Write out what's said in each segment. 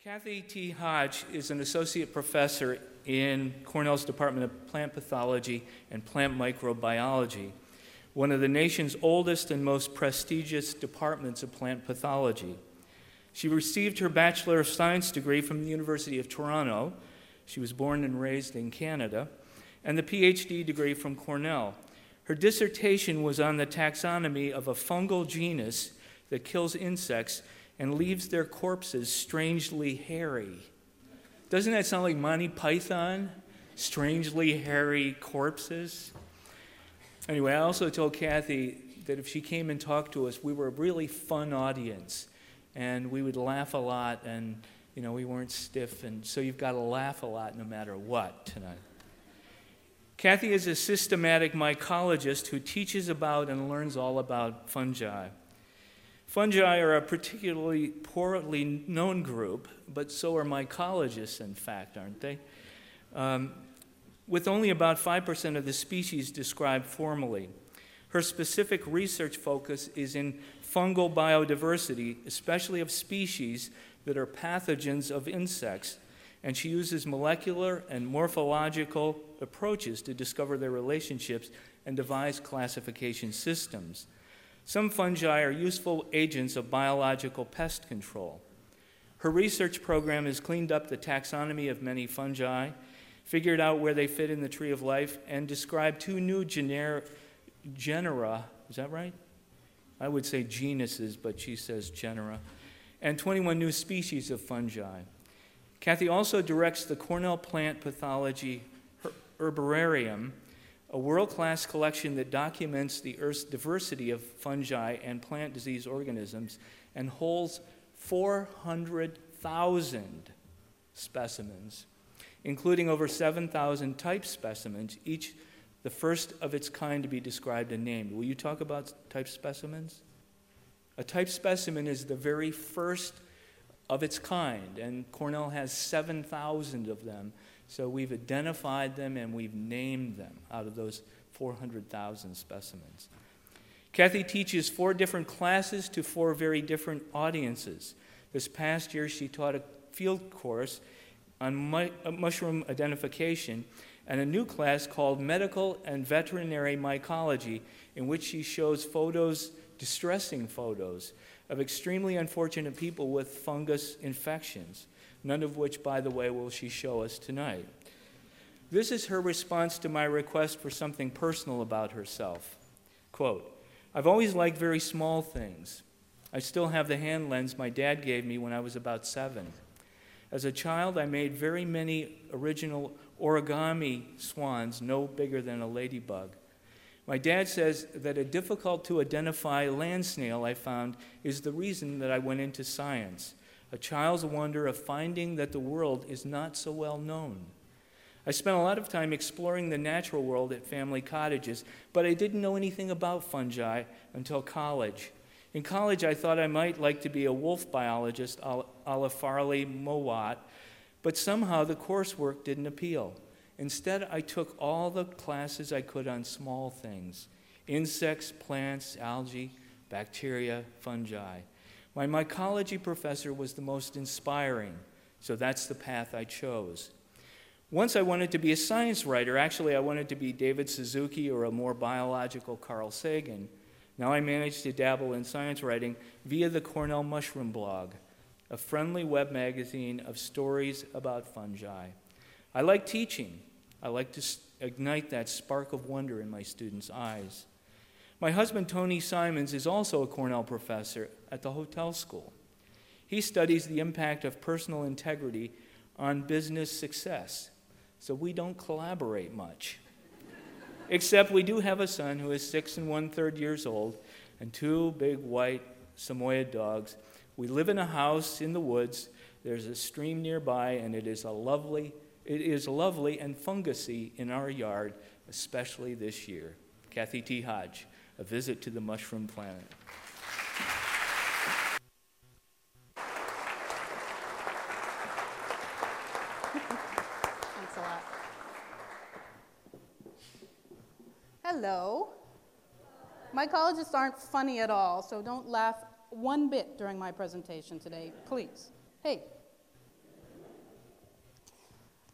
Kathy T. Hodge is an associate professor in Cornell's Department of Plant Pathology and Plant Microbiology, one of the nation's oldest and most prestigious departments of plant pathology. She received her Bachelor of Science degree from the University of Toronto. She was born and raised in Canada, and the PhD degree from Cornell. Her dissertation was on the taxonomy of a fungal genus that kills insects and leaves their corpses strangely hairy. Doesn't that sound like Monty Python? Strangely hairy corpses? Anyway, I also told Kathy that if she came and talked to us, we were a really fun audience, and we would laugh a lot, and we weren't stiff, and so you've got to laugh a lot no matter what tonight. Kathy is a systematic mycologist who teaches about and learns all about fungi. Fungi are a particularly poorly known group, but so are mycologists, in fact, aren't they? With only about 5% of the species described formally. Her specific research focus is in fungal biodiversity, especially of species that are pathogens of insects, and she uses molecular and morphological approaches to discover their relationships and devise classification systems. Some fungi are useful agents of biological pest control. Her research program has cleaned up the taxonomy of many fungi, figured out where they fit in the tree of life, and described 2 new genera, is that right? I would say genuses, but she says genera, and 21 new species of fungi. Kathy also directs the Cornell Plant Pathology Herbarium, a world-class collection that documents the Earth's diversity of fungi and plant disease organisms and holds 400,000 specimens, including over 7,000 type specimens, each the first of its kind to be described and named. Will you talk about type specimens? A type specimen is the very first of its kind, and Cornell has 7,000 of them. So we've identified them and we've named them out of those 400,000 specimens. Kathy teaches 4 different classes to 4 very different audiences. This past year, she taught a field course on mushroom identification and a new class called Medical and Veterinary Mycology, in which she shows photos, distressing photos, of extremely unfortunate people with fungus infections, none of which, by the way, will she show us tonight. This is her response to my request for something personal about herself. Quote, "I've always liked very small things. I still have the hand lens my dad gave me when I was about 7. As a child, I made very many original origami swans no bigger than a ladybug. My dad says that a difficult-to-identify land snail I found is the reason that I went into science, a child's wonder of finding that the world is not so well known. I spent a lot of time exploring the natural world at family cottages, but I didn't know anything about fungi until college. In college, I thought I might like to be a wolf biologist a la Farley Mowat, but somehow the coursework didn't appeal. Instead, I took all the classes I could on small things: insects, plants, algae, bacteria, fungi. My mycology professor was the most inspiring, so that's the path I chose. Once I wanted to be a science writer. Actually, I wanted to be David Suzuki or a more biological Carl Sagan. Now I managed to dabble in science writing via the Cornell Mushroom Blog, a friendly web magazine of stories about fungi. I like teaching. I like to ignite that spark of wonder in my students' eyes. My husband, Tony Simons, is also a Cornell professor at the hotel school. He studies the impact of personal integrity on business success, so we don't collaborate much. Except we do have a son who is 6 1/3 years old and 2 big white Samoyed dogs. We live in a house in the woods. There's a stream nearby, and it is lovely and fungusy in our yard, especially this year. Kathy T. Hodge, A Visit to the Mushroom Planet. Thanks a lot. Hello. Mycologists aren't funny at all, so don't laugh one bit during my presentation today, please. Hey,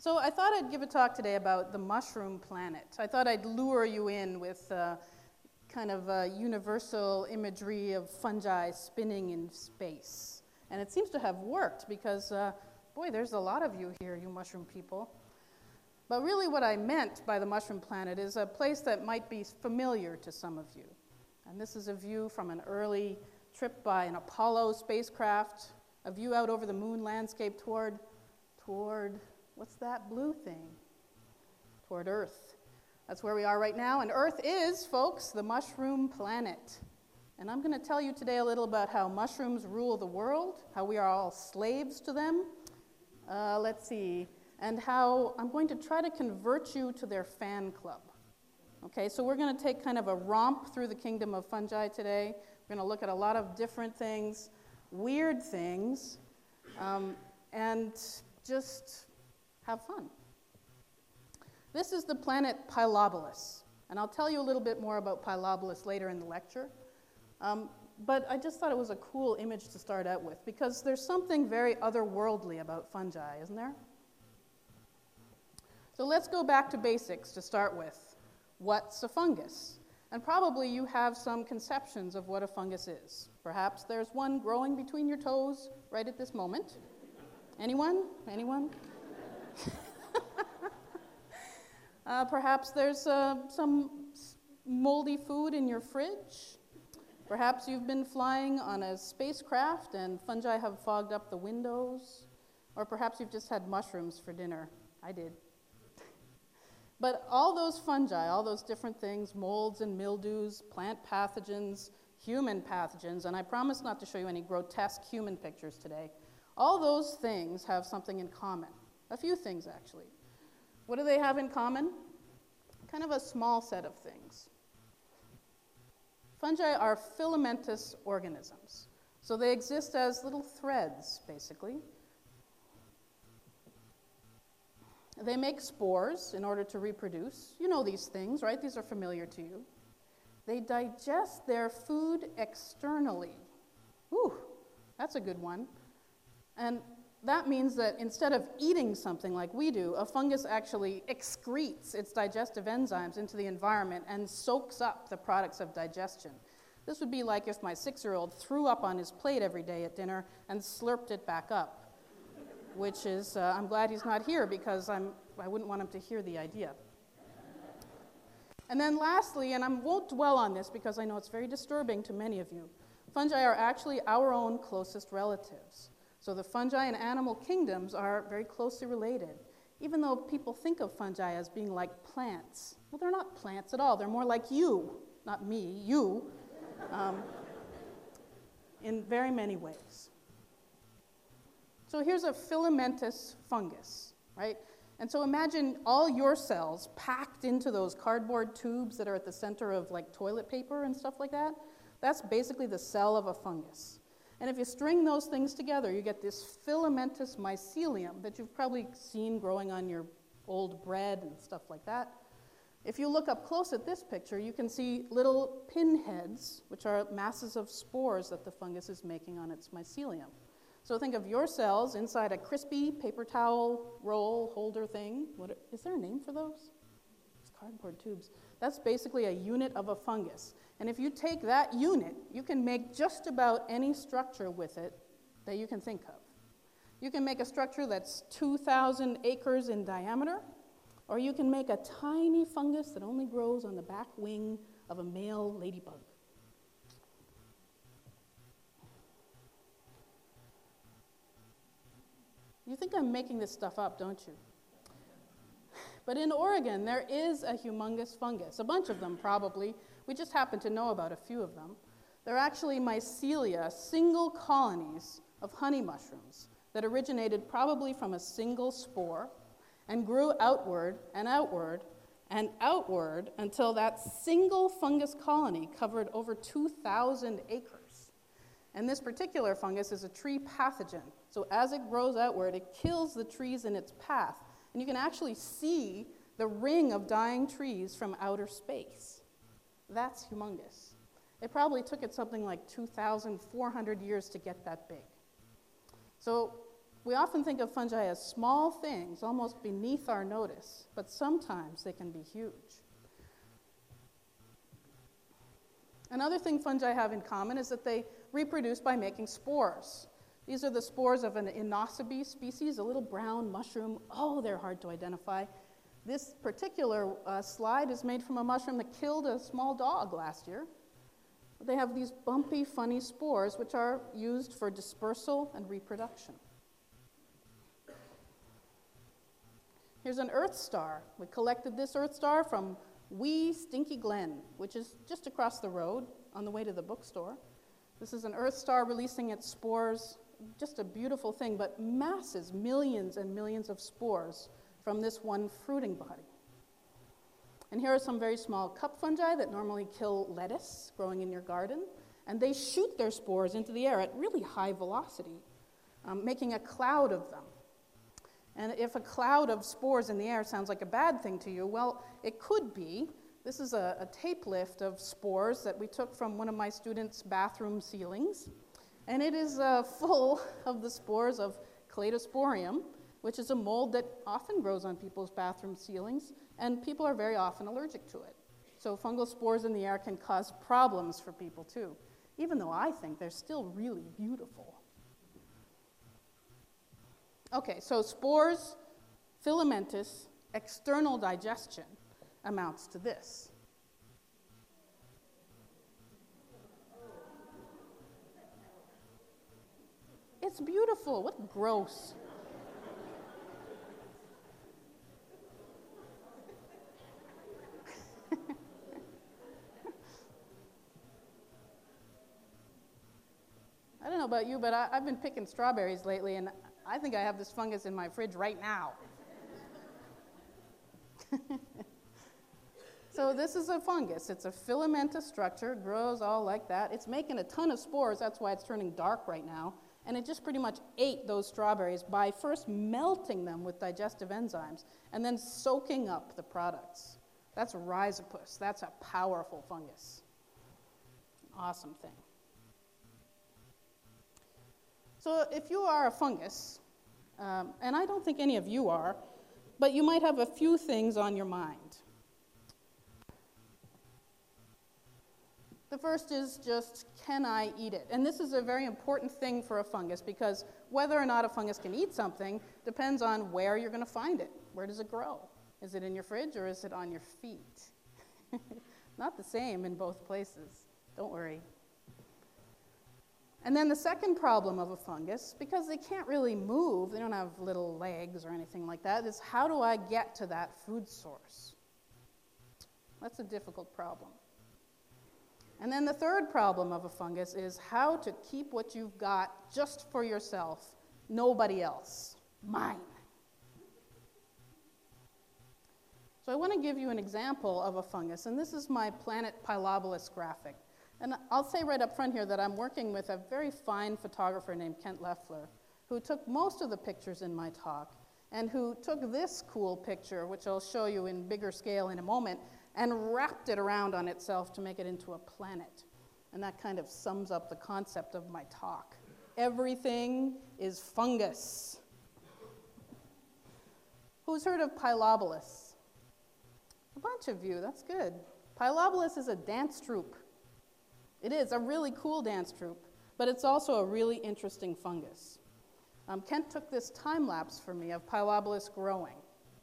So I thought I'd give a talk today about the mushroom planet. I thought I'd lure you in with kind of universal imagery of fungi spinning in space. And it seems to have worked because, boy, there's a lot of you here, you mushroom people. But really what I meant by the mushroom planet is a place that might be familiar to some of you. And this is a view from an early trip by an Apollo spacecraft, a view out over the moon landscape toward, what's that blue thing? Toward Earth. That's where we are right now. And Earth is, folks, the mushroom planet. And I'm going to tell you today a little about how mushrooms rule the world, how we are all slaves to them. Let's see. And how I'm going to try to convert you to their fan club. Okay, so we're going to take kind of a romp through the kingdom of fungi today. We're going to look at a lot of different things, weird things, and just have fun. This is the planet Pylobolus, and I'll tell you a little bit more about Pylobolus later in the lecture. But I just thought it was a cool image to start out with, because there's something very otherworldly about fungi, isn't there? So let's go back to basics to start with. What's a fungus? And probably you have some conceptions of what a fungus is. Perhaps there's one growing between your toes right at this moment. Anyone? Anyone? Perhaps there's some moldy food in your fridge. Perhaps you've been flying on a spacecraft and fungi have fogged up the windows. Or perhaps you've just had mushrooms for dinner. I did. But all those fungi, all those different things, molds and mildews, plant pathogens, human pathogens, and I promise not to show you any grotesque human pictures today, all those things have something in common. A few things, actually. What do they have in common? Kind of a small set of things. Fungi are filamentous organisms. So they exist as little threads, basically. They make spores in order to reproduce. You know these things, right? These are familiar to you. They digest their food externally. Whew, that's a good one. And that means that instead of eating something like we do, a fungus actually excretes its digestive enzymes into the environment and soaks up the products of digestion. This would be like if my 6-year-old threw up on his plate every day at dinner and slurped it back up. Which is, I'm glad he's not here because I wouldn't want him to hear the idea. And then lastly, and I won't dwell on this because I know it's very disturbing to many of you, fungi are actually our own closest relatives. So the fungi and animal kingdoms are very closely related. Even though people think of fungi as being like plants, well, they're not plants at all. They're more like you, not me, you, in very many ways. So here's a filamentous fungus, right? And so imagine all your cells packed into those cardboard tubes that are at the center of like toilet paper and stuff like that. That's basically the cell of a fungus. And if you string those things together, you get this filamentous mycelium that you've probably seen growing on your old bread and stuff like that. If you look up close at this picture, you can see little pinheads, which are masses of spores that the fungus is making on its mycelium. So think of your cells inside a crispy paper towel roll holder thing. Is there a name for those? It's cardboard tubes. That's basically a unit of a fungus. And if you take that unit, you can make just about any structure with it that you can think of. You can make a structure that's 2,000 acres in diameter, or you can make a tiny fungus that only grows on the back wing of a male ladybug. You think I'm making this stuff up, don't you? But in Oregon, there is a humongous fungus, a bunch of them probably. We just happen to know about a few of them. They're actually mycelia, single colonies of honey mushrooms that originated probably from a single spore and grew outward and outward and outward until that single fungus colony covered over 2,000 acres. And this particular fungus is a tree pathogen. So as it grows outward, it kills the trees in its path. And you can actually see the ring of dying trees from outer space. That's humongous. It probably took it something like 2,400 years to get that big. So We often think of fungi as small things, almost beneath our notice, but sometimes they can be huge. Another thing fungi have in common is that they reproduce by making spores. These are the spores of an Inocybe species, a little brown mushroom. Oh, they're hard to identify. This particular slide is made from a mushroom that killed a small dog last year. They have these bumpy, funny spores, which are used for dispersal and reproduction. Here's an Earth star. We collected this Earth star from Wee Stinky Glen, which is just across the road on the way to the bookstore. This is an Earth star releasing its spores. Just a beautiful thing, but masses, millions and millions of spores from this one fruiting body. And here are some very small cup fungi that normally kill lettuce growing in your garden, and they shoot their spores into the air at really high velocity, making a cloud of them. And if a cloud of spores in the air sounds like a bad thing to you, well, it could be. This is a tape lift of spores that we took from one of my students' bathroom ceilings. And it is full of the spores of Cladosporium, which is a mold that often grows on people's bathroom ceilings, and people are very often allergic to it. So fungal spores in the air can cause problems for people too, even though I think they're still really beautiful. Okay, so spores, filamentous, external digestion amounts to this. It's beautiful. What gross. I don't know about you, but I've been picking strawberries lately, and I think I have this fungus in my fridge right now. So this is a fungus. It's a filamentous structure. It grows all like that. It's making a ton of spores. That's why it's turning dark right now. And it just pretty much ate those strawberries by first melting them with digestive enzymes and then soaking up the products. That's Rhizopus. That's a powerful fungus. Awesome thing. So if you are a fungus, and I don't think any of you are, but you might have a few things on your mind. The first is just, can I eat it? And this is a very important thing for a fungus because whether or not a fungus can eat something depends on where you're going to find it. Where does it grow? Is it in your fridge or is it on your feet? Not the same in both places. Don't worry. And then the second problem of a fungus, because they can't really move, they don't have little legs or anything like that, is how do I get to that food source? That's a difficult problem. And then the third problem of a fungus is how to keep what you've got just for yourself, nobody else, mine. So I want to give you an example of a fungus, and this is my Planet Pilobolus graphic. And I'll say right up front here that I'm working with a very fine photographer named Kent Leffler, who took most of the pictures in my talk, and who took this cool picture, which I'll show you in bigger scale in a moment, and wrapped it around on itself to make it into a planet. And that kind of sums up the concept of my talk. Everything is fungus. Who's heard of Pilobolus? A bunch of you, that's good. Pilobolus is a dance troupe. It is a really cool dance troupe, but it's also a really interesting fungus. Kent took this time lapse for me of Pilobolus growing.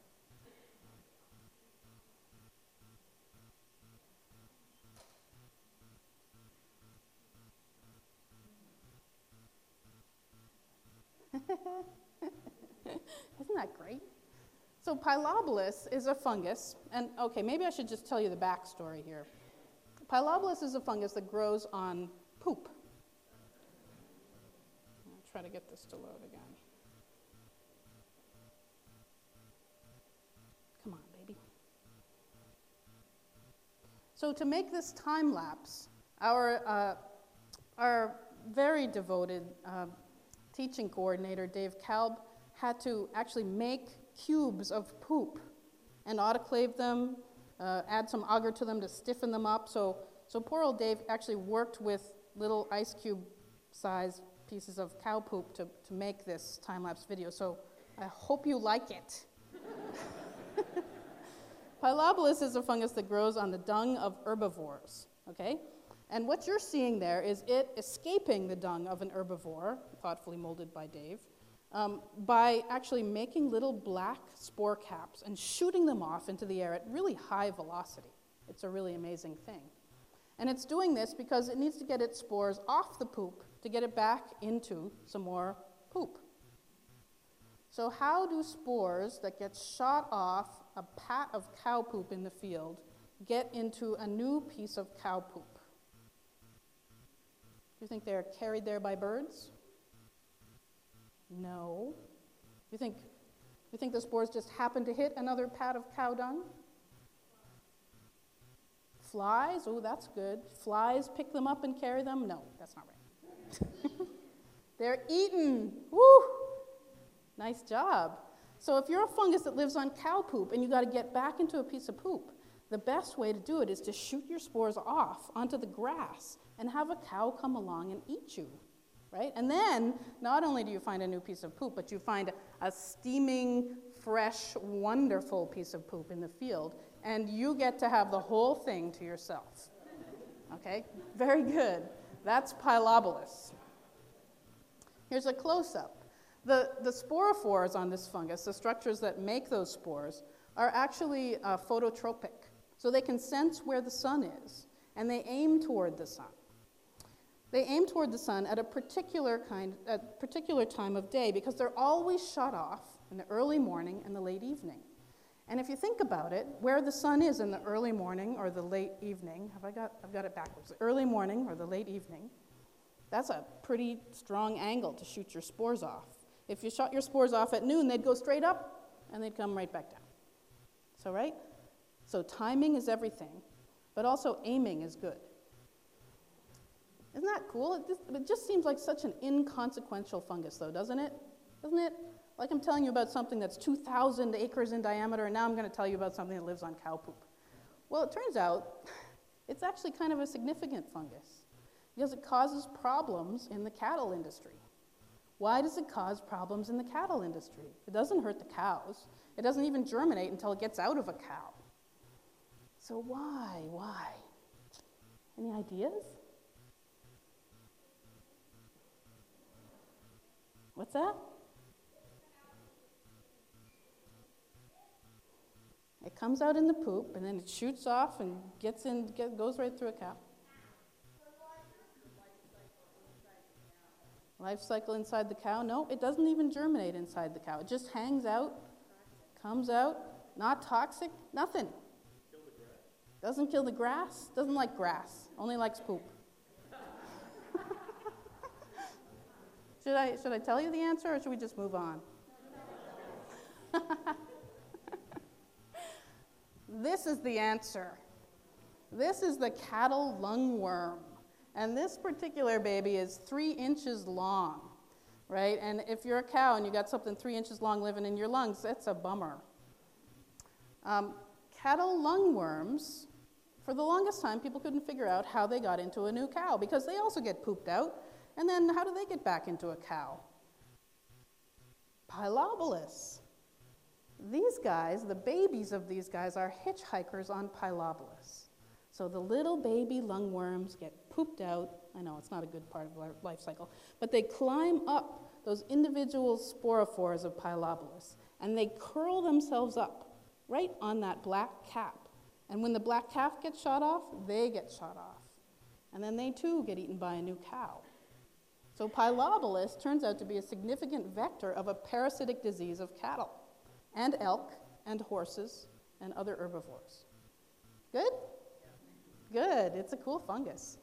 Isn't that great? So Pilobolus is a fungus, and okay, maybe I should just tell you the backstory here. Pilobolus is a fungus that grows on poop. I'll try to get this to load again. Come on, baby. So to make this time lapse, our very devoted teaching coordinator, Dave Kalb, had to actually make cubes of poop and autoclave them, add some agar to them to stiffen them up. So poor old Dave actually worked with little ice cube size pieces of cow poop to make this time-lapse video, so I hope you like it. Pilobolus is a fungus that grows on the dung of herbivores, okay? And what you're seeing there is it escaping the dung of an herbivore, thoughtfully molded by Dave, by actually making little black spore caps and shooting them off into the air at really high velocity. It's a really amazing thing. And it's doing this because it needs to get its spores off the poop to get it back into some more poop. So how do spores that get shot off a pat of cow poop in the field get into a new piece of cow poop? Do you think they're carried there by birds? No. You think the spores just happen to hit another pat of cow dung? Flies? Oh, that's good. Flies pick them up and carry them? No, that's not right. They're eaten. Woo! Nice job. So if you're a fungus that lives on cow poop and you got to get back into a piece of poop, the best way to do it is to shoot your spores off onto the grass and have a cow come along and eat you, right? And then not only do you find a new piece of poop, but you find a steaming, fresh, wonderful piece of poop in the field, and you get to have the whole thing to yourself. Okay? Very good. That's Pilobolus. Here's a close-up. The sporophores on this fungus, the structures that make those spores, are actually phototropic. So they can sense where the sun is, and they aim toward the sun. They aim toward the sun at a particular time of day because they're always shut off in the early morning and the late evening. And if you think about it, where the sun is in the early morning or the late evening, I've got it backwards, the early morning or the late evening, that's a pretty strong angle to shoot your spores off. If you shot your spores off at noon, they'd go straight up and they'd come right back down. So, right? So timing is everything, but also aiming is good. Isn't that cool? It just seems like such an inconsequential fungus, though, doesn't it? Doesn't it? Like I'm telling you about something that's 2,000 acres in diameter, and now I'm going to tell you about something that lives on cow poop. Well, it turns out it's actually kind of a significant fungus because it causes problems in the cattle industry. Why does it cause problems in the cattle industry? It doesn't hurt the cows. It doesn't even germinate until it gets out of a cow. So why? Any ideas? What's that? It comes out in the poop, and then it shoots off and goes right through a cow. Life cycle inside the cow? No, it doesn't even germinate inside the cow. It just hangs out, comes out, not toxic, nothing. Doesn't kill the grass, doesn't like grass, only likes poop. Should I tell you the answer, or should we just move on? This is the answer. This is the cattle lungworm. And this particular baby is 3 inches long, right? And if you're a cow and you got something 3 inches long living in your lungs, that's a bummer. Cattle lungworms, for the longest time, people couldn't figure out how they got into a new cow because they also get pooped out. And then how do they get back into a cow? Pilobolus. These guys, the babies of these guys, are hitchhikers on Pilobolus. So the little baby lungworms get pooped out. I know it's not a good part of our life cycle, but they climb up those individual sporophores of Pilobolus, and they curl themselves up right on that black cap. And when the black calf gets shot off, they get shot off. And then they too get eaten by a new cow. So Pilobolus turns out to be a significant vector of a parasitic disease of cattle and elk and horses and other herbivores. Good? Good. It's a cool fungus.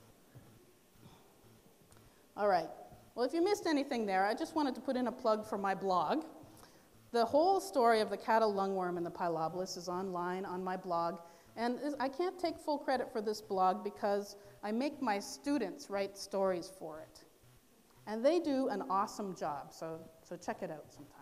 All right. Well, if you missed anything there, I just wanted to put in a plug for my blog. The whole story of the cattle lungworm and the Pilobolus is online on my blog. And I can't take full credit for this blog because I make my students write stories for it. And they do an awesome job, so check it out sometime.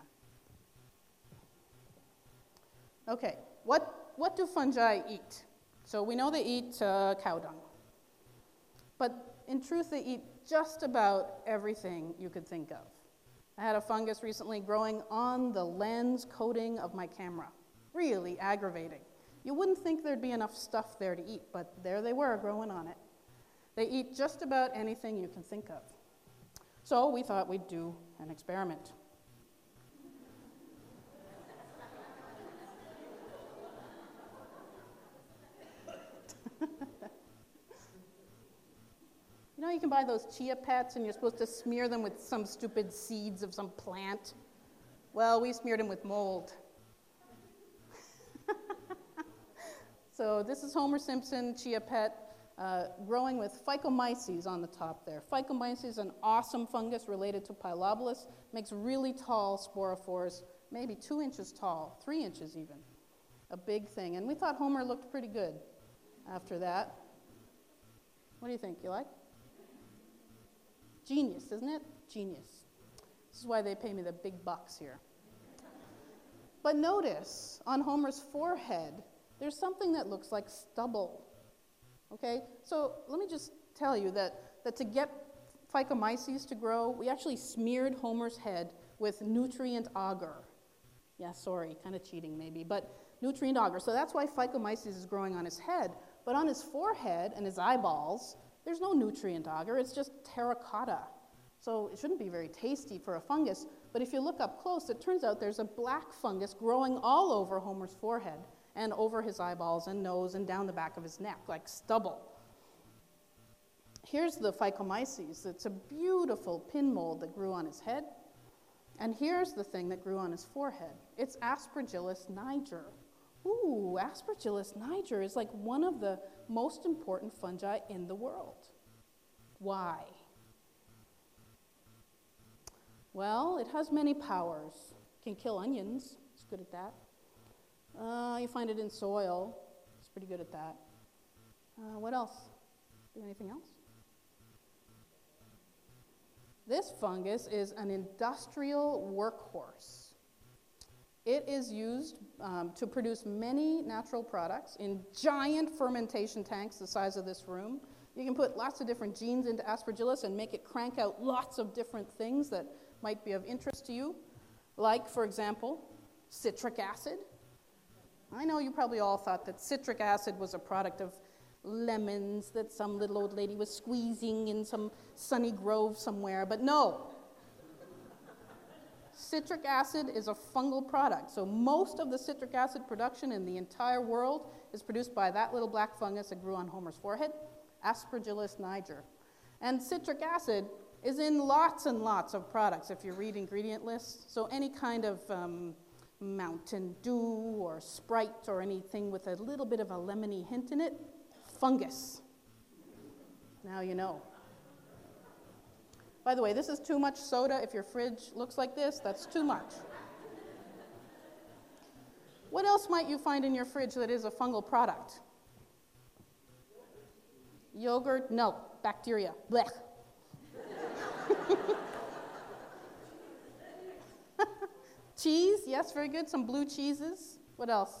Okay, what do fungi eat? So we know they eat cow dung. But in truth, they eat just about everything you could think of. I had a fungus recently growing on the lens coating of my camera. Really aggravating. You wouldn't think there'd be enough stuff there to eat, but there they were growing on it. They eat just about anything you can think of. So we thought we'd do an experiment. You know, you can buy those chia pets and you're supposed to smear them with some stupid seeds of some plant. Well, we smeared them with mold. So this is Homer Simpson chia pet growing with Phycomyces on the top there. Phycomyces is an awesome fungus related to Pilobolus. Makes really tall sporophores, maybe 2 inches tall, 3 inches even. A big thing. And we thought Homer looked pretty good after that. What do you think? You like? Genius, isn't it? Genius. This is why they pay me the big bucks here. But notice, on Homer's forehead, there's something that looks like stubble. Okay? So let me just tell you that to get Phycomyces to grow, we actually smeared Homer's head with nutrient agar. Yeah, sorry, kind of cheating maybe, but nutrient agar. So that's why Phycomyces is growing on his head. But on his forehead and his eyeballs, there's no nutrient agar, it's just terracotta. So it shouldn't be very tasty for a fungus, but if you look up close, it turns out there's a black fungus growing all over Homer's forehead and over his eyeballs and nose and down the back of his neck, like stubble. Here's the Phycomyces. It's a beautiful pin mold that grew on his head. And here's the thing that grew on his forehead. It's Aspergillus niger. Ooh, Aspergillus niger is like one of the most important fungi in the world. Why? Well, it has many powers. It can kill onions. It's good at that. You find it in soil. It's pretty good at that. What else? Do anything else? This fungus is an industrial workhorse. It is used to produce many natural products in giant fermentation tanks the size of this room. You can put lots of different genes into Aspergillus and make it crank out lots of different things that might be of interest to you, like, for example, citric acid. I know you probably all thought that citric acid was a product of lemons that some little old lady was squeezing in some sunny grove somewhere, but no. Citric acid is a fungal product, so most of the citric acid production in the entire world is produced by that little black fungus that grew on Homer's forehead, Aspergillus niger. And citric acid is in lots and lots of products if you read ingredient lists, so any kind of Mountain Dew or Sprite or anything with a little bit of a lemony hint in it, fungus. Now you know. By the way, this is too much soda. If your fridge looks like this, that's too much. What else might you find in your fridge that is a fungal product? Yogurt? No. Bacteria. Blech. Cheese? Yes, very good. Some blue cheeses. What else?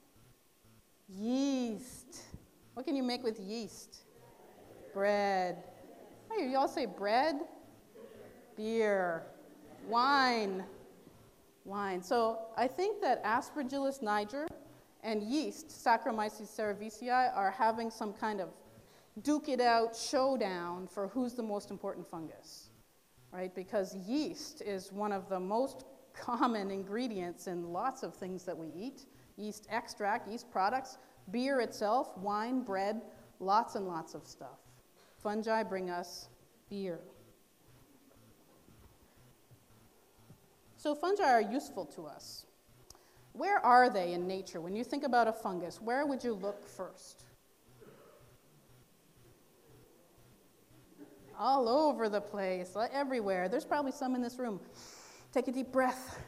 Yeast. What can you make with yeast? Bread. Oh, you all say bread? Beer, wine. So I think that Aspergillus niger and yeast, Saccharomyces cerevisiae, are having some kind of duke it out showdown for who's the most important fungus, right? Because yeast is one of the most common ingredients in lots of things that we eat. Yeast extract, yeast products, beer itself, wine, bread, lots and lots of stuff. Fungi bring us beer. So fungi are useful to us. Where are they in nature? When you think about a fungus, where would you look first? All over the place, everywhere. There's probably some in this room. Take a deep breath.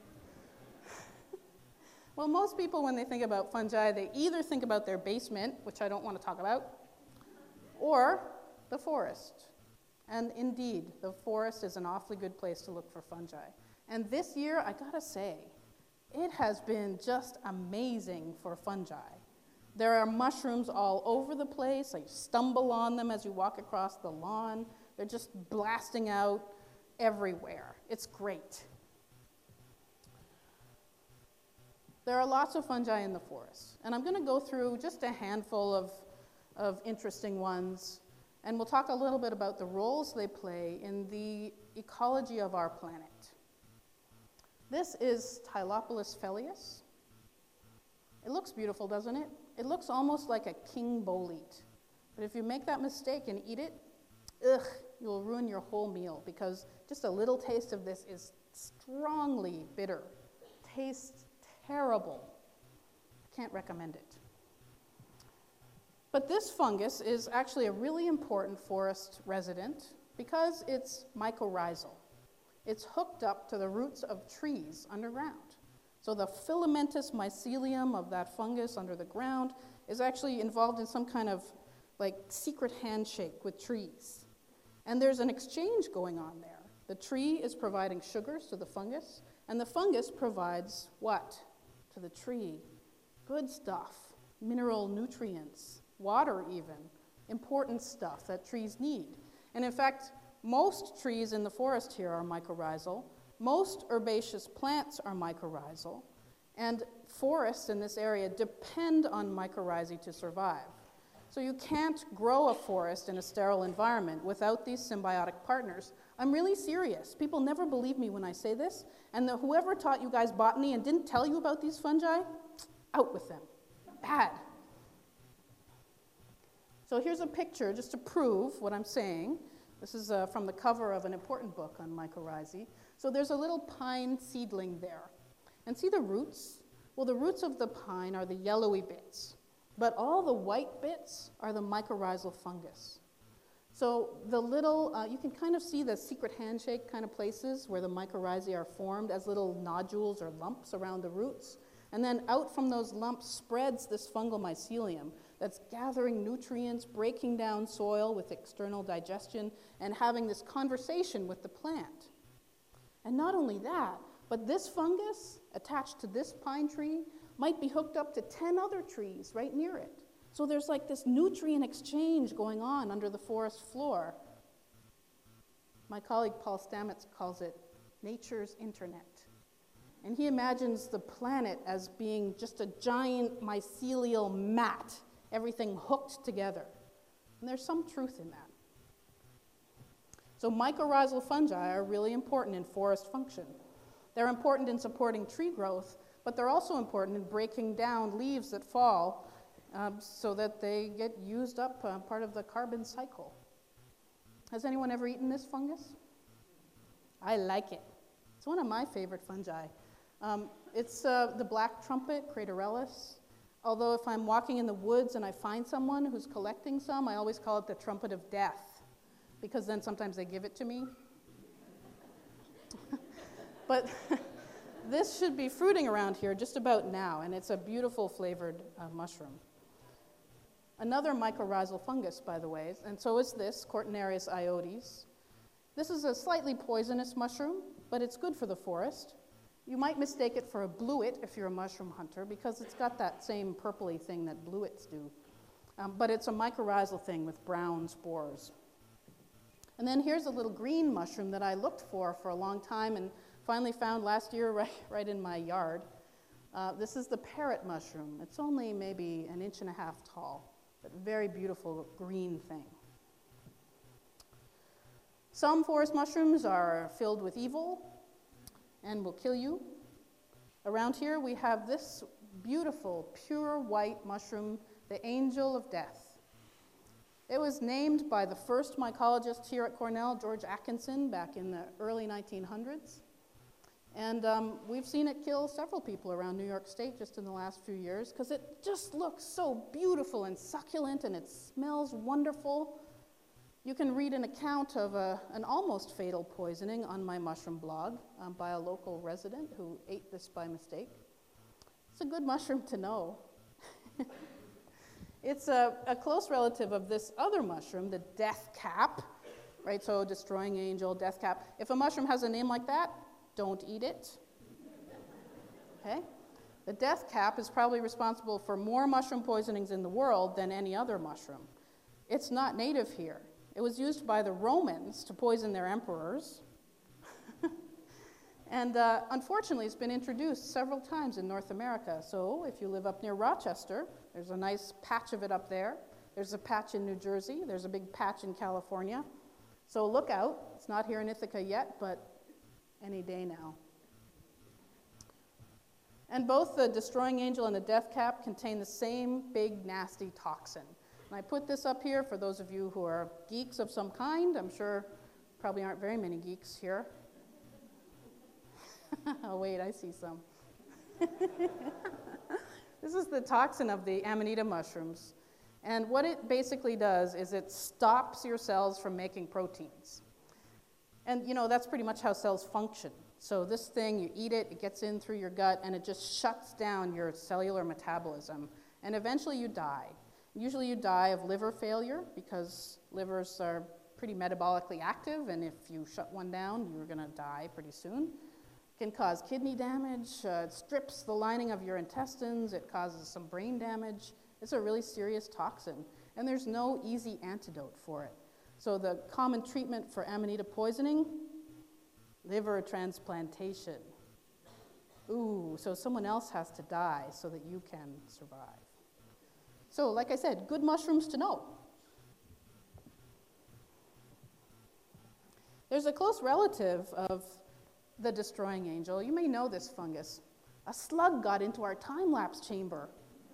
Well, most people, when they think about fungi, they either think about their basement, which I don't want to talk about, or the forest. And indeed, the forest is an awfully good place to look for fungi. And this year, I gotta say, it has been just amazing for fungi. There are mushrooms all over the place. You stumble on them as you walk across the lawn. They're just blasting out everywhere. It's great. There are lots of fungi in the forest, and I'm going to go through just a handful of interesting ones, and we'll talk a little bit about the roles they play in the ecology of our planet. This is Tylopolis phelleus. It looks beautiful, doesn't it? It looks almost like a king bolete. But if you make that mistake and eat it, you'll ruin your whole meal, because just a little taste of this is strongly bitter. Tastes terrible. Can't recommend it. But this fungus is actually a really important forest resident because it's mycorrhizal. It's hooked up to the roots of trees underground. So the filamentous mycelium of that fungus under the ground is actually involved in some kind of like secret handshake with trees. And there's an exchange going on there. The tree is providing sugars to the fungus, and the fungus provides what to the tree? Good stuff, mineral nutrients, water even, important stuff that trees need. And in fact, most trees in the forest here are mycorrhizal. Most herbaceous plants are mycorrhizal. And forests in this area depend on mycorrhizae to survive. So you can't grow a forest in a sterile environment without these symbiotic partners. I'm really serious. People never believe me when I say this. And whoever taught you guys botany and didn't tell you about these fungi, out with them. Bad. So here's a picture just to prove what I'm saying. This is from the cover of an important book on mycorrhizae. So there's a little pine seedling there. And see the roots? Well, the roots of the pine are the yellowy bits. But all the white bits are the mycorrhizal fungus. So the little, you can kind of see the secret handshake kind of places where the mycorrhizae are formed as little nodules or lumps around the roots. And then out from those lumps spreads this fungal mycelium that's gathering nutrients, breaking down soil with external digestion, and having this conversation with the plant. And not only that, but this fungus attached to this pine tree might be hooked up to 10 other trees right near it. So there's like this nutrient exchange going on under the forest floor. My colleague Paul Stamets calls it nature's internet. And he imagines the planet as being just a giant mycelial mat, everything hooked together. And there's some truth in that. So mycorrhizal fungi are really important in forest function. They're important in supporting tree growth, but they're also important in breaking down leaves that fall so that they get used up, part of the carbon cycle. Has anyone ever eaten this fungus? I like it. It's one of my favorite fungi. It's the black trumpet, Craterellus. Although if I'm walking in the woods and I find someone who's collecting some, I always call it the trumpet of death, because then sometimes they give it to me. But this should be fruiting around here just about now, and it's a beautiful flavored mushroom. Another mycorrhizal fungus, by the way, and so is this, Cortinarius iodes. This is a slightly poisonous mushroom, but it's good for the forest. You might mistake it for a bluet if you're a mushroom hunter, because it's got that same purpley thing that bluets do. But it's a mycorrhizal thing with brown spores. And then here's a little green mushroom that I looked for a long time and finally found last year right in my yard. This is the parrot mushroom. It's only maybe 1.5 inches tall, but very beautiful green thing. Some forest mushrooms are filled with evil and will kill you. Around here we have this beautiful, pure white mushroom, the angel of death. It was named by the first mycologist here at Cornell, George Atkinson, back in the early 1900s. And we've seen it kill several people around New York State just in the last few years because it just looks so beautiful and succulent, and it smells wonderful. You can read an account of an almost fatal poisoning on my mushroom blog by a local resident who ate this by mistake. It's a good mushroom to know. It's a close relative of this other mushroom, the death cap, right? So destroying angel, death cap. If a mushroom has a name like that, don't eat it. Okay? The death cap is probably responsible for more mushroom poisonings in the world than any other mushroom. It's not native here. It was used by the Romans to poison their emperors. And unfortunately, it's been introduced several times in North America. So if you live up near Rochester, there's a nice patch of it up there. There's a patch in New Jersey. There's a big patch in California. So look out. It's not here in Ithaca yet, but any day now. And both the Destroying Angel and the Death Cap contain the same big, nasty toxin. And I put this up here for those of you who are geeks of some kind. I'm sure probably aren't very many geeks here. Oh, wait, I see some. This is the toxin of the Amanita mushrooms. And what it basically does is it stops your cells from making proteins. And, you know, that's pretty much how cells function. So this thing, you eat it, it gets in through your gut, and it just shuts down your cellular metabolism. And eventually you die. Usually you die of liver failure because livers are pretty metabolically active, and if you shut one down, you're going to die pretty soon. It can cause kidney damage, it strips the lining of your intestines, it causes some brain damage. It's a really serious toxin, and there's no easy antidote for it. So the common treatment for Amanita poisoning, liver transplantation. Ooh, so someone else has to die so that you can survive. So, like I said, good mushrooms to know. There's a close relative of the Destroying Angel. You may know this fungus. A slug got into our time-lapse chamber.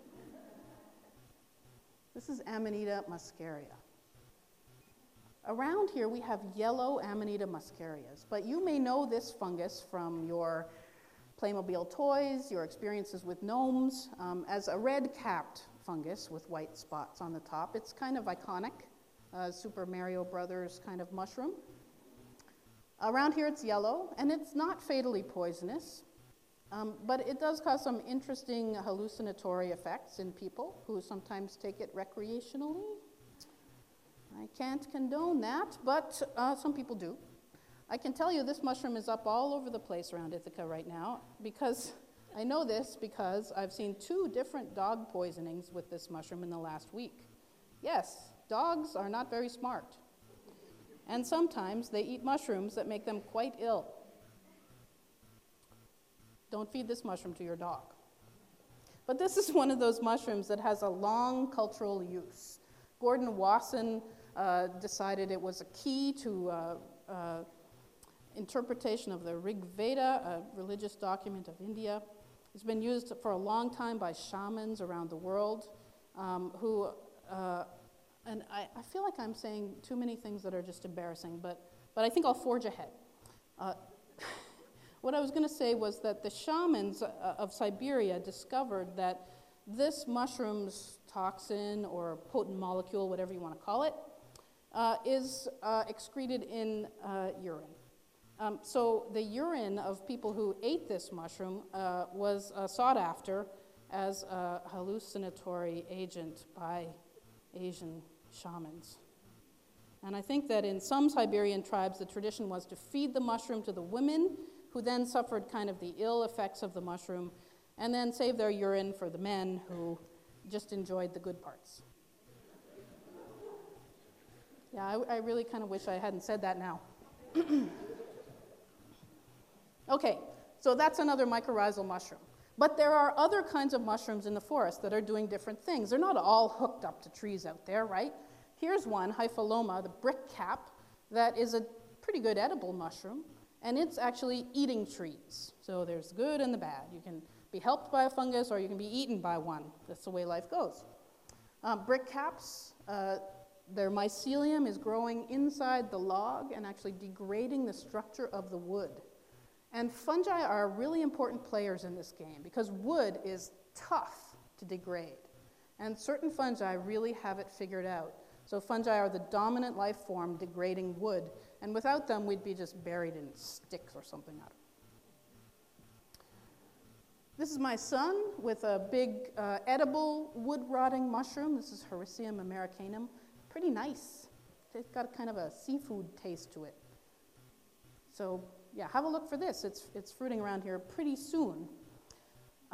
This is Amanita muscaria. Around here we have yellow Amanita muscarias, but you may know this fungus from your Playmobil toys, your experiences with gnomes, as a red-capped fungus with white spots on the top. It's kind of iconic, Super Mario Brothers kind of mushroom. Around here it's yellow, and it's not fatally poisonous, but it does cause some interesting hallucinatory effects in people who sometimes take it recreationally. I can't condone that, but some people do. I can tell you this mushroom is up all over the place around Ithaca right now, because I know this because I've seen 2 different dog poisonings with this mushroom in the last week. Yes, dogs are not very smart. And sometimes they eat mushrooms that make them quite ill. Don't feed this mushroom to your dog. But this is one of those mushrooms that has a long cultural use. Gordon Wasson decided it was a key to interpretation of the Rig Veda, a religious document of India. It's been used for a long time by shamans around the world who and I feel like I'm saying too many things that are just embarrassing, but I think I'll forge ahead. What I was going to say was that the shamans of Siberia discovered that this mushroom's toxin or potent molecule, whatever you want to call it, is excreted in urine. So the urine of people who ate this mushroom was sought after as a hallucinatory agent by Asian shamans. And I think that in some Siberian tribes, the tradition was to feed the mushroom to the women, who then suffered kind of the ill effects of the mushroom, and then save their urine for the men who just enjoyed the good parts. Yeah, I really kind of wish I hadn't said that now. Okay, so that's another mycorrhizal mushroom. But there are other kinds of mushrooms in the forest that are doing different things. They're not all hooked up to trees out there, right? Here's one, Hypholoma, the brick cap, that is a pretty good edible mushroom, and it's actually eating trees. So there's the good and the bad. You can be helped by a fungus or you can be eaten by one. That's the way life goes. Brick caps, their mycelium is growing inside the log and actually degrading the structure of the wood. And fungi are really important players in this game because wood is tough to degrade. And certain fungi really have it figured out. So fungi are the dominant life form degrading wood. And without them, we'd be just buried in sticks or something. This is my son with a big edible wood-rotting mushroom. This is Hericium americanum. Pretty nice. It's got kind of a seafood taste to it. So yeah, have a look for this. It's fruiting around here pretty soon.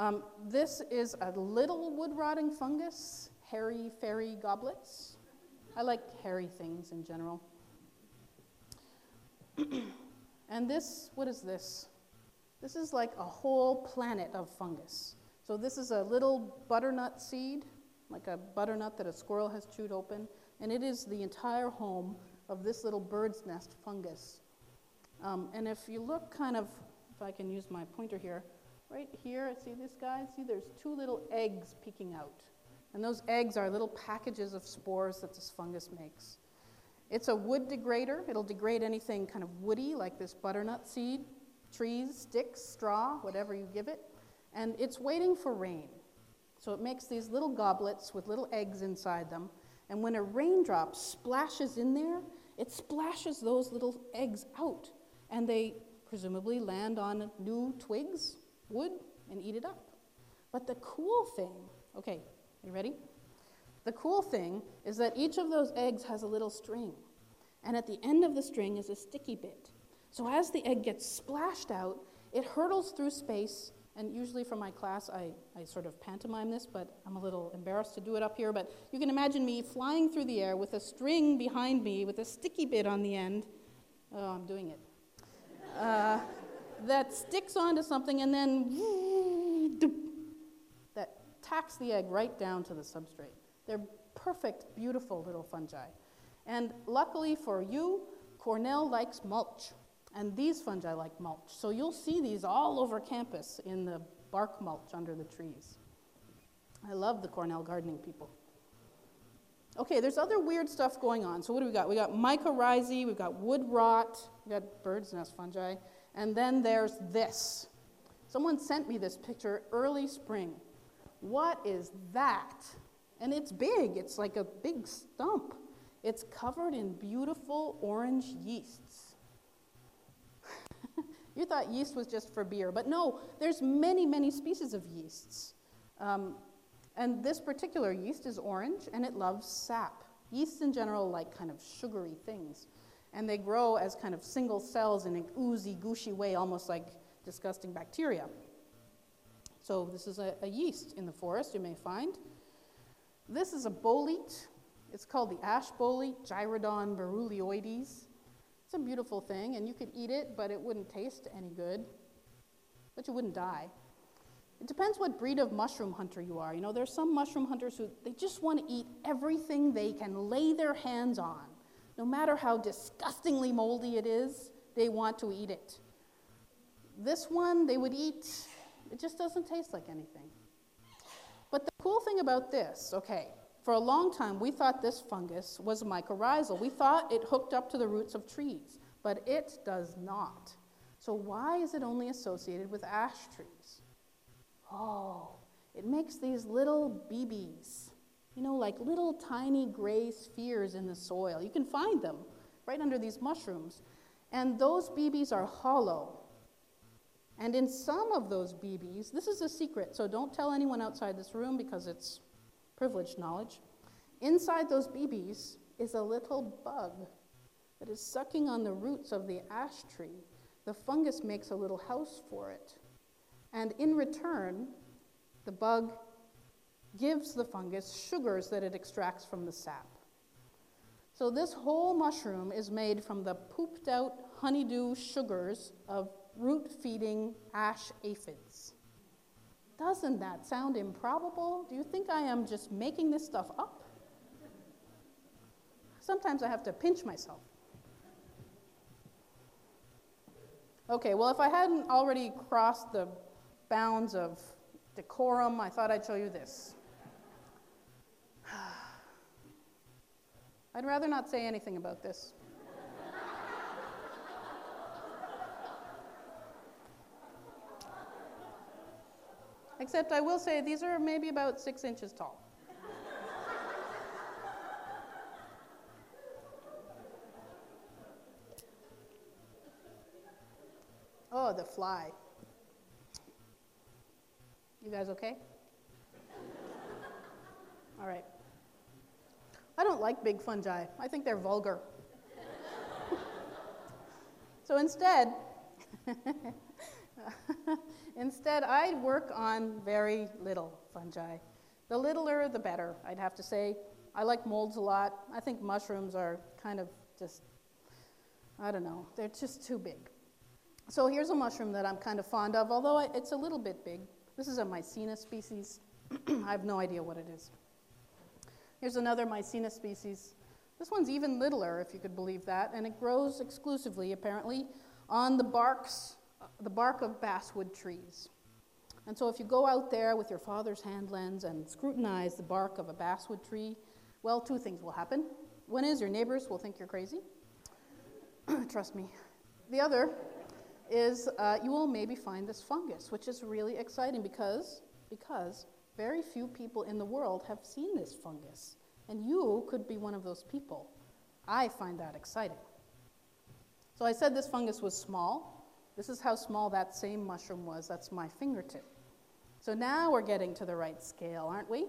This is a little wood-rotting fungus, hairy fairy goblets. I like hairy things in general. And this, what is this? This is like a whole planet of fungus. So this is a little butternut seed, like a butternut that a squirrel has chewed open, and it is the entire home of this little bird's nest fungus. And if you look kind of, if I can use my pointer here, right here, see this guy? See there's two little eggs peeking out. And those eggs are little packages of spores that this fungus makes. It's a wood degrader. It'll degrade anything kind of woody, like this butternut seed, trees, sticks, straw, whatever you give it. And it's waiting for rain. So it makes these little goblets with little eggs inside them. And when a raindrop splashes in there, it splashes those little eggs out. And they presumably land on new twigs, wood, and eat it up. But the cool thing, okay, you ready? The cool thing is that each of those eggs has a little string. And at the end of the string is a sticky bit. So as the egg gets splashed out, it hurtles through space. And usually for my class, I sort of pantomime this, but I'm a little embarrassed to do it up here. But you can imagine me flying through the air with a string behind me with a sticky bit on the end. Oh, I'm doing it. That sticks onto something and then that tacks the egg right down to the substrate. They're perfect, beautiful little fungi. And luckily for you, Cornell likes mulch. And these fungi like mulch. So you'll see these all over campus in the bark mulch under the trees. I love the Cornell gardening people. Okay, there's other weird stuff going on. So what do we got? We got mycorrhizae, we've got wood rot, we got bird's nest fungi, and then there's this. Someone sent me this picture early spring. What is that? And it's big. It's like a big stump. It's covered in beautiful orange yeasts. You thought yeast was just for beer, but no, there's many, many species of yeasts. And this particular yeast is orange, and it loves sap. Yeasts in general like kind of sugary things, and they grow as kind of single cells in an oozy, gooshy way, almost like disgusting bacteria. So this is a yeast in the forest you may find. This is a bolete. It's called the ash bolete, Gyrodon beruleoides. It's a beautiful thing, and you could eat it, but it wouldn't taste any good. But you wouldn't die. It depends what breed of mushroom hunter you are. You know, there's some mushroom hunters who they just want to eat everything they can lay their hands on. No matter how disgustingly moldy it is, they want to eat it. This one, they would eat, it just doesn't taste like anything. But the cool thing about this, okay, for a long time, we thought this fungus was mycorrhizal. We thought it hooked up to the roots of trees, but it does not. So why is it only associated with ash trees? Oh, it makes these little BBs, you know, like little tiny gray spheres in the soil. You can find them right under these mushrooms. And those BBs are hollow. And in some of those BBs, this is a secret, so don't tell anyone outside this room because it's privileged knowledge. Inside those BBs is a little bug that is sucking on the roots of the ash tree. The fungus makes a little house for it. And in return, the bug gives the fungus sugars that it extracts from the sap. So this whole mushroom is made from the pooped out honeydew sugars of root-feeding ash aphids. Doesn't that sound improbable? Do you think I am just making this stuff up? Sometimes I have to pinch myself. Okay, well, if I hadn't already crossed the bounds of decorum, I thought I'd show you this. I'd rather not say anything about this. Except I will say these are maybe about 6 inches tall. Oh, the fly. You guys okay? All right. I don't like big fungi. I think they're vulgar. So instead, I work on very little fungi. The littler, the better, I'd have to say. I like molds a lot. I think mushrooms are kind of just, I don't know, they're just too big. So here's a mushroom that I'm kind of fond of, although it's a little bit big. This is a Mycena species. I have no idea what it is. Here's another Mycena species. This one's even littler, if you could believe that, and it grows exclusively, apparently, on the bark of basswood trees. And so if you go out there with your father's hand lens and scrutinize the bark of a basswood tree, well, two things will happen. One is your neighbors will think you're crazy. Trust me. The other is you will maybe find this fungus, which is really exciting because very few people in the world have seen this fungus, and you could be one of those people. I find that exciting. So I said this fungus was small. This is how small that same mushroom was. That's my fingertip. So now we're getting to the right scale, aren't we?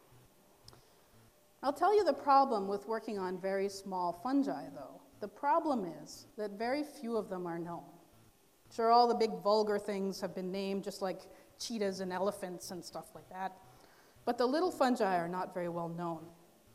I'll tell you the problem with working on very small fungi, though. The problem is that very few of them are known. Sure, all the big vulgar things have been named, just like cheetahs and elephants and stuff like that. But the little fungi are not very well known.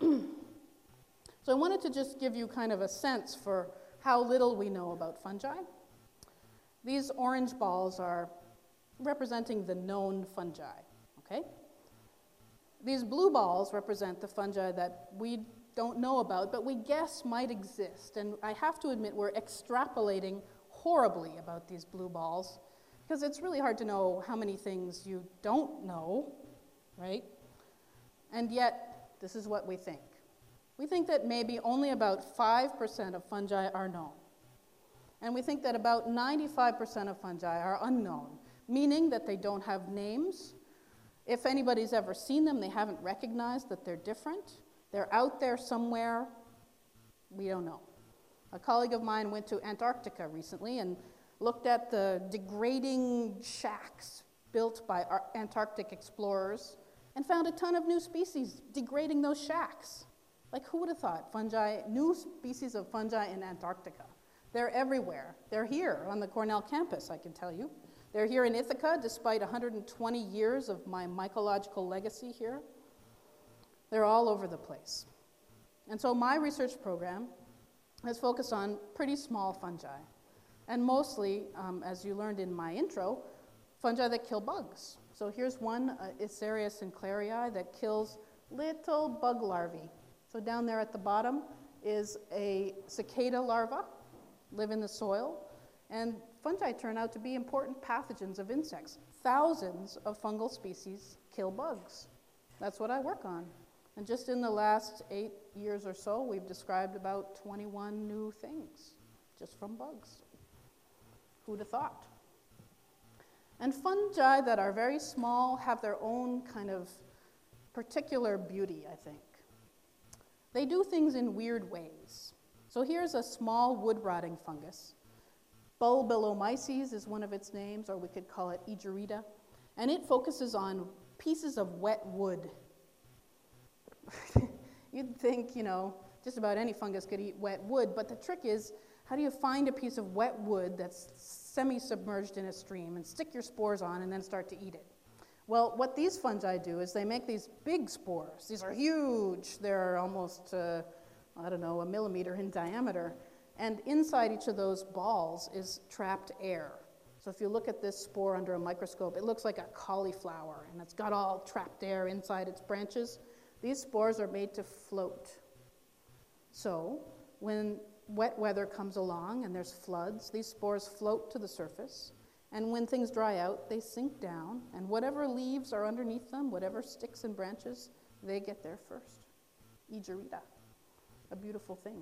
So I wanted to just give you kind of a sense for how little we know about fungi. These orange balls are representing the known fungi, okay? These blue balls represent the fungi that we don't know about, but we guess might exist. And I have to admit, we're extrapolating horribly about these blue balls, because it's really hard to know how many things you don't know, right? And yet, this is what we think. We think that maybe only about 5% of fungi are known. And we think that about 95% of fungi are unknown, meaning that they don't have names. If anybody's ever seen them, they haven't recognized that they're different. They're out there somewhere. We don't know. A colleague of mine went to Antarctica recently and looked at the degrading shacks built by Antarctic explorers and found a ton of new species degrading those shacks. Like, who would have thought fungi, new species of fungi in Antarctica? They're everywhere. They're here on the Cornell campus, I can tell you. They're here in Ithaca, despite 120 years of my mycological legacy here. They're all over the place. And so my research program has focused on pretty small fungi, and mostly, as you learned in my intro, fungi that kill bugs. So here's one, Issaria sinclairi, that kills little bug larvae. So down there at the bottom is a cicada larva, live in the soil, and fungi turn out to be important pathogens of insects. Thousands of fungal species kill bugs. That's what I work on. And just in the last 8 years or so, we've described about 21 new things, just from bugs. Who'd have thought? And fungi that are very small have their own kind of particular beauty, I think. They do things in weird ways. So here's a small wood-rotting fungus. Bulbillomyces is one of its names, or we could call it Egerita. And it focuses on pieces of wet wood. You'd think, just about any fungus could eat wet wood, but the trick is, how do you find a piece of wet wood that's semi-submerged in a stream and stick your spores on and then start to eat it? Well, what these fungi do is they make these big spores. These are huge. They're almost, a millimeter in diameter. And inside each of those balls is trapped air. So if you look at this spore under a microscope, it looks like a cauliflower, and it's got all trapped air inside its branches. These spores are made to float. So when wet weather comes along and there's floods, these spores float to the surface. And when things dry out, they sink down, and whatever leaves are underneath them, whatever sticks and branches, they get there first. Egerita, a beautiful thing.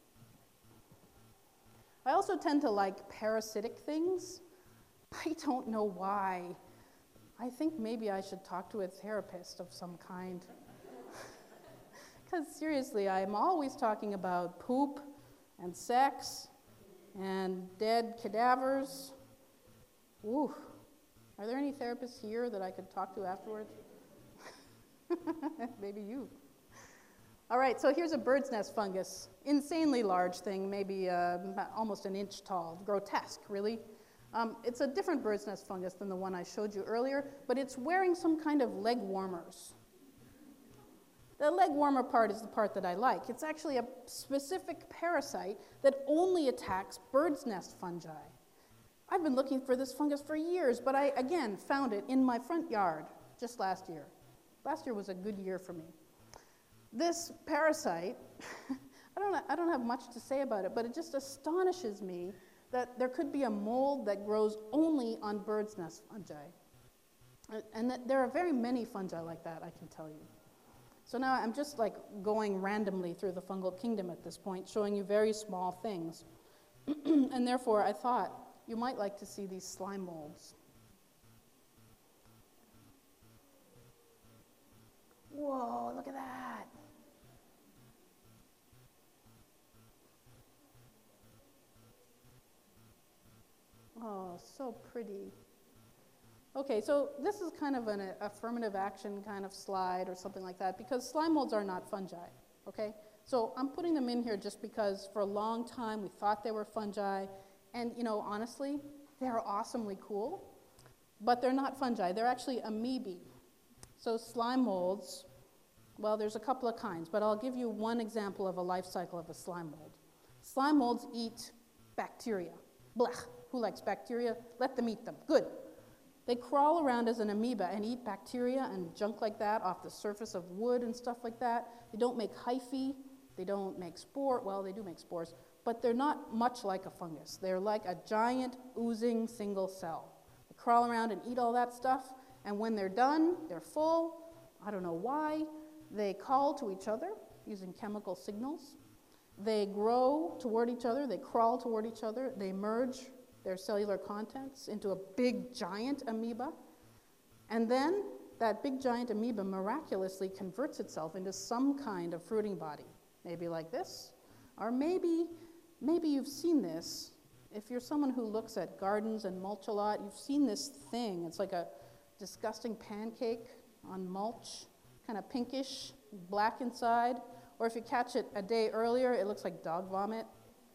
I also tend to like parasitic things. I don't know why. I think maybe I should talk to a therapist of some kind. Because seriously, I'm always talking about poop and sex and dead cadavers. Ooh, are there any therapists here that I could talk to afterwards? Maybe you. All right, so here's a bird's nest fungus. Insanely large thing, maybe almost an inch tall. Grotesque, really. It's a different bird's nest fungus than the one I showed you earlier, but it's wearing some kind of leg warmers. The leg warmer part is the part that I like. It's actually a specific parasite that only attacks bird's nest fungi. I've been looking for this fungus for years, but I, again, found it in my front yard just last year. Last year was a good year for me. This parasite, I don't have much to say about it, but it just astonishes me that there could be a mold that grows only on bird's nest fungi. And that there are very many fungi like that, I can tell you. So now I'm just like going randomly through the fungal kingdom at this point, showing you very small things. And therefore, I thought you might like to see these slime molds. Whoa, look at that. Oh, so pretty. Okay, so this is kind of an affirmative action kind of slide or something like that, because slime molds are not fungi, okay? So I'm putting them in here just because for a long time we thought they were fungi, and honestly, they're awesomely cool, but they're not fungi. They're actually amoebae. So slime molds, well, there's a couple of kinds, but I'll give you one example of a life cycle of a slime mold. Slime molds eat bacteria. Blech. Who likes bacteria? Let them eat them. Good. They crawl around as an amoeba and eat bacteria and junk like that off the surface of wood and stuff like that. They don't make hyphae. They don't make spore. Well, they do make spores, but they're not much like a fungus. They're like a giant oozing single cell. They crawl around and eat all that stuff, and when they're done, they're full. I don't know why. They call to each other using chemical signals. They grow toward each other. They crawl toward each other. They merge their cellular contents into a big giant amoeba. And then that big giant amoeba miraculously converts itself into some kind of fruiting body. Maybe like this, or maybe you've seen this. If you're someone who looks at gardens and mulch a lot, you've seen this thing. It's like a disgusting pancake on mulch, kind of pinkish, black inside. Or if you catch it a day earlier, it looks like dog vomit.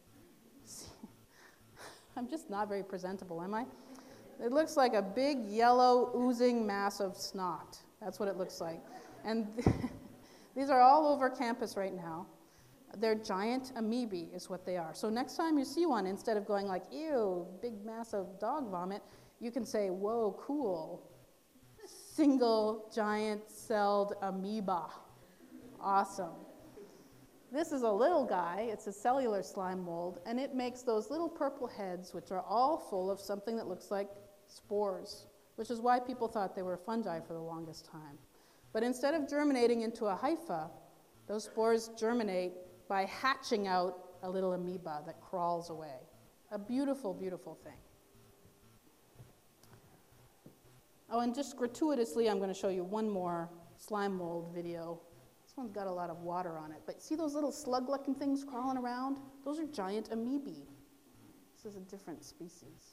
I'm just not very presentable, am I? It looks like a big yellow oozing mass of snot. That's what it looks like. And these are all over campus right now. They're giant amoebae is what they are. So next time you see one, instead of going like, ew, big mass of dog vomit, you can say, whoa, cool. Single giant celled amoeba. Awesome. This is a little guy. It's a cellular slime mold, and it makes those little purple heads, which are all full of something that looks like spores, which is why people thought they were fungi for the longest time. But instead of germinating into a hypha, those spores germinate by hatching out a little amoeba that crawls away. A beautiful, beautiful thing. Oh, and just gratuitously, I'm going to show you one more slime mold video. This one's got a lot of water on it. But see those little slug-looking things crawling around? Those are giant amoebae. This is a different species.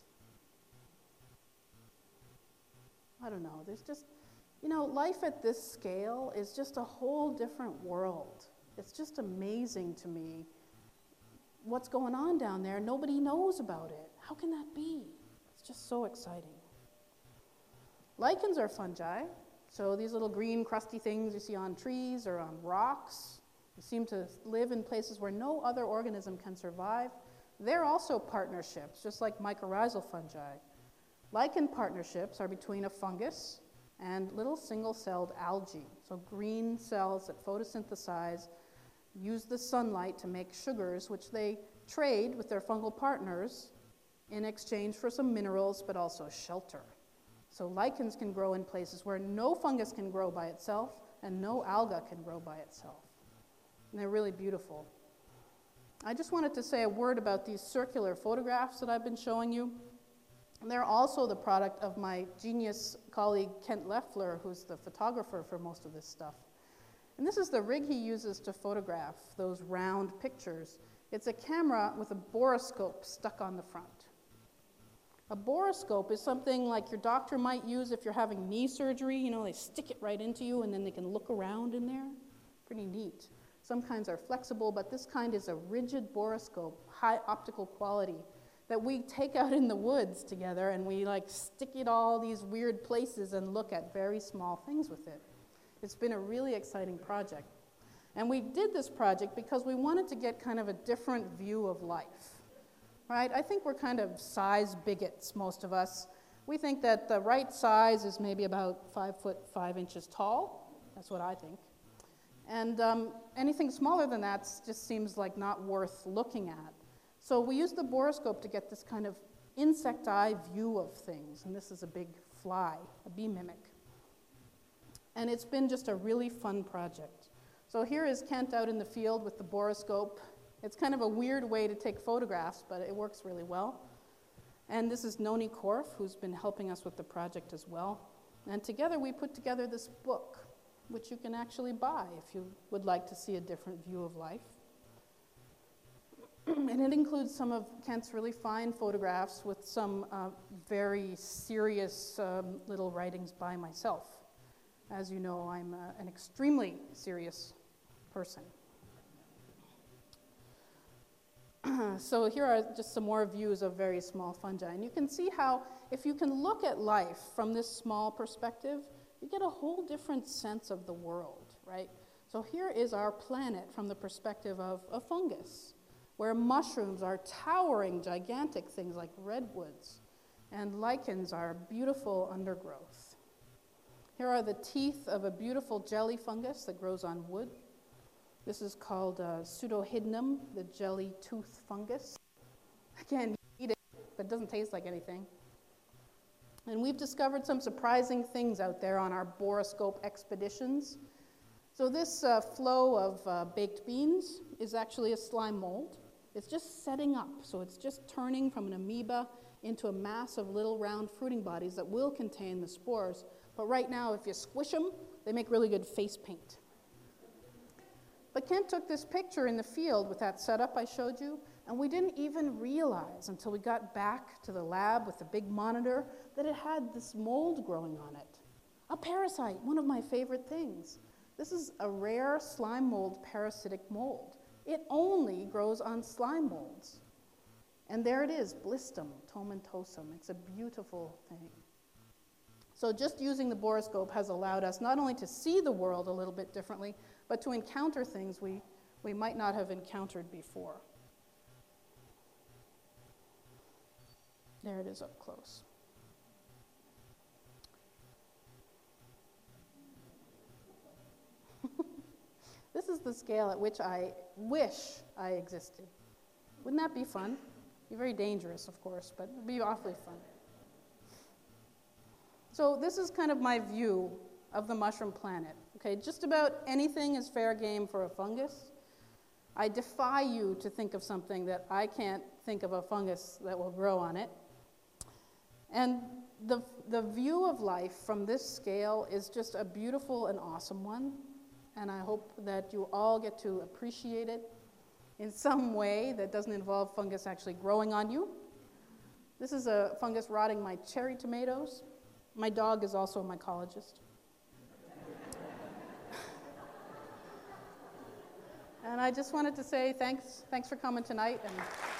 I don't know. There's just, life at this scale is just a whole different world. It's just amazing to me what's going on down there. Nobody knows about it. How can that be? It's just so exciting. Lichens are fungi. So these little green crusty things you see on trees or on rocks, they seem to live in places where no other organism can survive. They're also partnerships, just like mycorrhizal fungi. Lichen partnerships are between a fungus and little single-celled algae. So green cells that photosynthesize, use the sunlight to make sugars, which they trade with their fungal partners in exchange for some minerals, but also shelter. So lichens can grow in places where no fungus can grow by itself and no alga can grow by itself. And they're really beautiful. I just wanted to say a word about these circular photographs that I've been showing you. And they're also the product of my genius colleague Kent Leffler, who's the photographer for most of this stuff. And this is the rig he uses to photograph those round pictures. It's a camera with a borescope stuck on the front. A borescope is something like your doctor might use if you're having knee surgery. They stick it right into you and then they can look around in there. Pretty neat. Some kinds are flexible, but this kind is a rigid borescope, high optical quality, that we take out in the woods together and we stick it all these weird places and look at very small things with it. It's been a really exciting project. And we did this project because we wanted to get kind of a different view of life, right? I think we're kind of size bigots, most of us. We think that the right size is maybe about 5 foot 5 inches tall. That's what I think. And anything smaller than that just seems like not worth looking at. So we used the borescope to get this kind of insect eye view of things. And this is a big fly, a bee mimic. And it's been just a really fun project. So here is Kent out in the field with the borescope. It's kind of a weird way to take photographs, but it works really well. And this is Noni Korf, who's been helping us with the project as well. And together we put together this book, which you can actually buy if you would like to see a different view of life. And it includes some of Kent's really fine photographs with some very serious little writings by myself. As you know, I'm an extremely serious person. So here are just some more views of very small fungi. And you can see how, if you can look at life from this small perspective, you get a whole different sense of the world, right? So here is our planet from the perspective of a fungus, where mushrooms are towering, gigantic things like redwoods, and lichens are beautiful undergrowth. Here are the teeth of a beautiful jelly fungus that grows on wood. This is called Pseudohydnum, the jelly tooth fungus. Again, you eat it, but it doesn't taste like anything. And we've discovered some surprising things out there on our borescope expeditions. So this flow of baked beans is actually a slime mold. It's just setting up, so it's just turning from an amoeba into a mass of little round fruiting bodies that will contain the spores. But right now, if you squish them, they make really good face paint. But Kent took this picture in the field with that setup I showed you, and we didn't even realize until we got back to the lab with the big monitor that it had this mold growing on it. A parasite, one of my favorite things. This is a rare slime mold parasitic mold. It only grows on slime molds. And there it is, Blistum tomentosum. It's a beautiful thing. So just using the borescope has allowed us not only to see the world a little bit differently, but to encounter things we might not have encountered before. There it is up close. This is the scale at which I wish I existed. Wouldn't that be fun? It'd be very dangerous, of course, but it'd be awfully fun. So this is kind of my view of the mushroom planet. Okay, just about anything is fair game for a fungus. I defy you to think of something that I can't think of a fungus that will grow on it. And the view of life from this scale is just a beautiful and awesome one. And I hope that you all get to appreciate it in some way that doesn't involve fungus actually growing on you. This is a fungus rotting my cherry tomatoes. My dog is also a mycologist. And I just wanted to say thanks for coming tonight. And